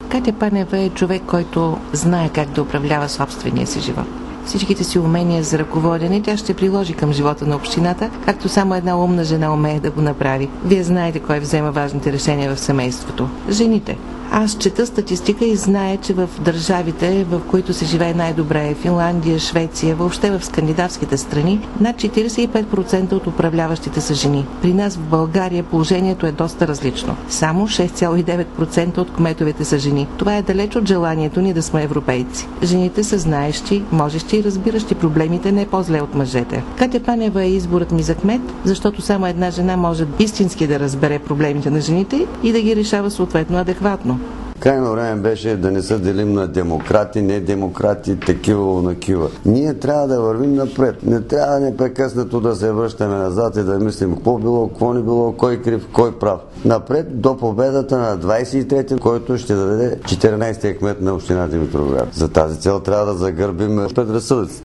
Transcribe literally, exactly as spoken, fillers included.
Катя Панева е човек, който знае как да управлява собствения си живот. Всичките си умения за ръководене тя ще приложи към живота на общината, както само една умна жена умее да го направи. Вие знаете кой взема важните решения в семейството. Жените. Аз чета статистика и знае, че в държавите, в които се живее най-добре, Финландия, Швеция, въобще в скандинавските страни, над четиридесет и пет процента от управляващите са жени. При нас в България положението е доста различно. Само шест цяло и девет процента от кметовете са жени. Това е далеч от желанието ни да сме европейци. Жените са знаещи, можещи и разбиращи проблемите не по-зле от мъжете. Катя Панева е изборът ми за кмет, защото само една жена може истински да разбере проблемите на жените и да ги решава съответно адекватно. Крайно време беше да не се делим на демократи, не демократи, такива, накива. Ние трябва да вървим напред. Не трябва непрекъснато да се връщаме назад и да мислим какво било, какво не било, кой крив, кой прав. Напред до победата на двадесет и трети, който ще даде четиринадесетия кмет на община Димитровград. За тази цел трябва да загърбим предразсъдъците.